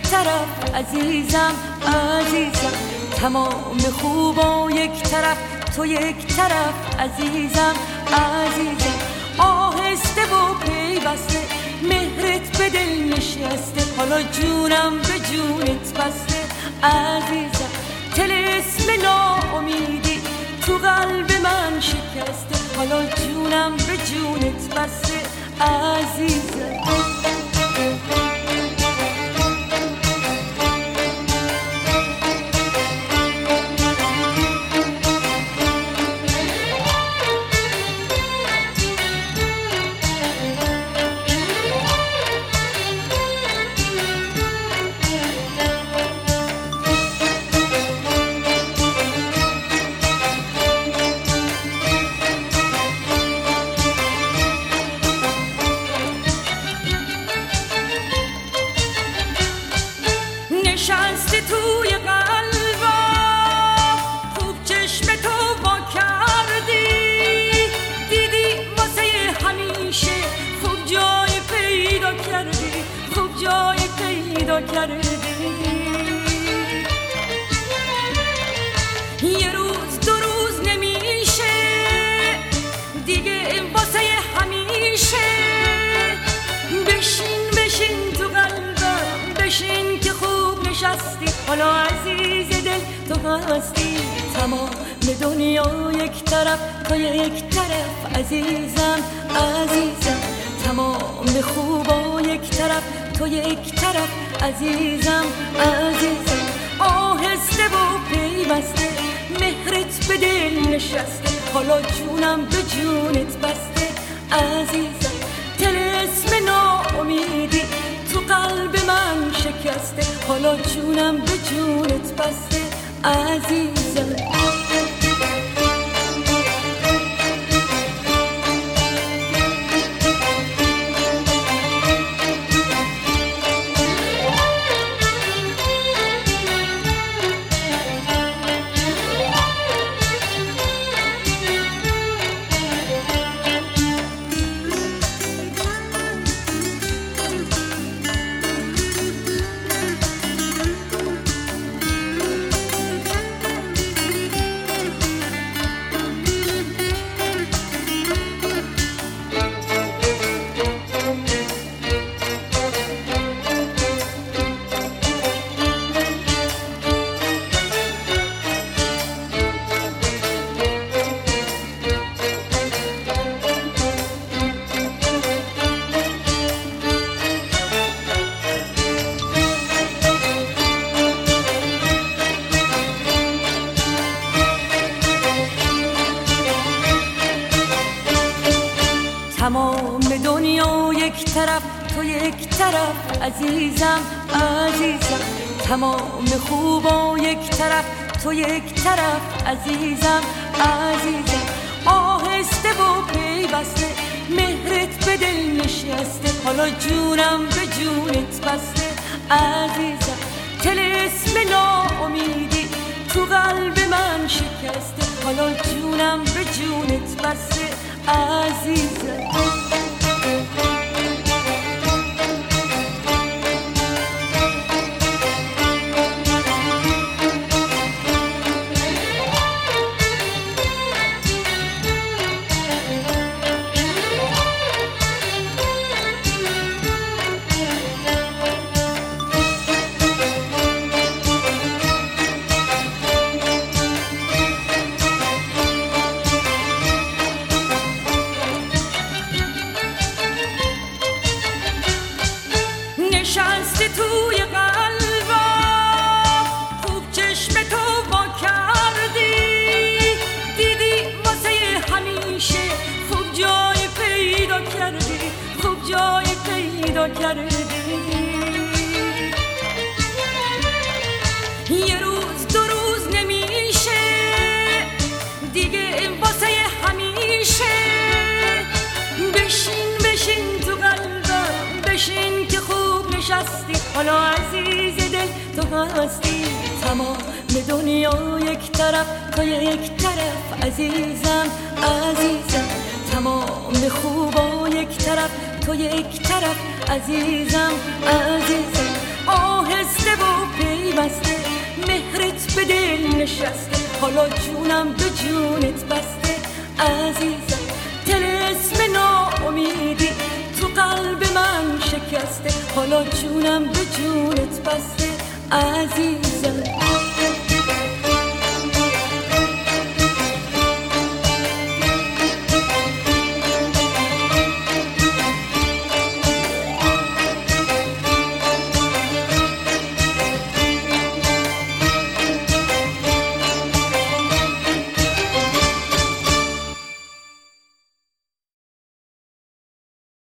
طرف عزیزم عزیزم، تمام خوبا یک طرف تو یک طرف عزیزم عزیزم، آهسته و پیوسته مهرت به دل نشسته، حالا جونم به جونت بسته عزیزم، طلسم ناامیدی تو قلب من شکسته، حالا جونم به جونت بسته عزیزم. نشستی توی قلبم، خوب چشم تو وا کردی، دیدی واسه همیشه خوب جای پیدا کردی، خوب جای پیدا کردی، یه روز دو روز نمیشه دیگه واسه همیشه، بشین بشین تو قلبم، بشین که خوب نشستی، حالا عزیز دل تو هستی، تمام دنیا یک طرف تو یک طرف عزیزم عزیزم، تمام خوبا یک طرف تو یک طرف عزیزم عزیزم، آهسته و پیوسته مهرت به دل نشسته، حالا جونم به جونت بسته عزیزم، طلسم ناامیدی تو قلب من شکسته، حالا جونم به جونت بسته عزیزم. تمام دنیا یک طرف تو یک طرف عزیزم عزیزم، تمام خوبا یک طرف تو یک طرف عزیزم عزیزم، آهسته و پیوسته مهرت به دل نشسته، حالا جونم به جونت بسته عزیزم، طلسم ناامیدی تو قلب من شکسته، حالا جونم به جونت بسته عزیزم. نشستی توی قلبم، خوب چشم تو وا کردی، دیدی واسه همیشه خوب جای پیدا کردی، خوب جای پیدا کردی، یه روز دو روز نمیشه دیگه واسه همیشه، بشین بشین تو قلبم، بشین که خوب نشستی، حالا عزیز دل تو هستی، تمام دنیا یک طرف تو یک طرف عزیزم عزیزم، تمام خوبا یک طرف تو یک طرف عزیزم عزیزم، آهسته و پیوسته مهرت به دل نشسته، حالا جونم به جونت بسته عزیزم. طلسم ناامیدی تو قلب من شکسته، حالا جونم به جونت بسته عزیزم.